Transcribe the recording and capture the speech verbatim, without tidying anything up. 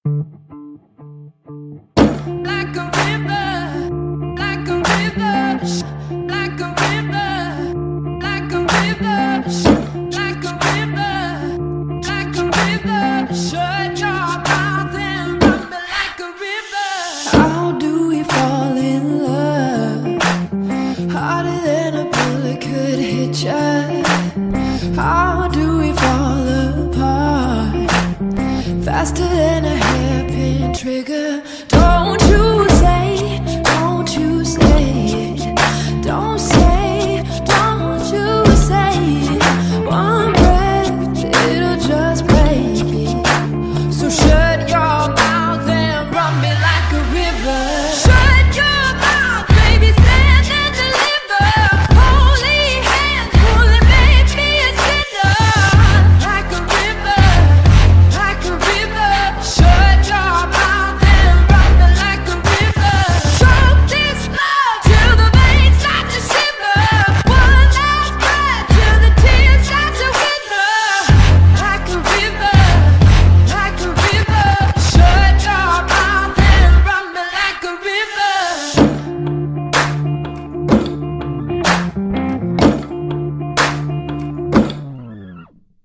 Like a river, like a river, like a river, like a river, like a river, like a river. Shut your mouth and run me like a river. How do we fall in love? Harder than a bullet could hit ya. How do we fall apart? Faster than a hairpin trigger. Don't you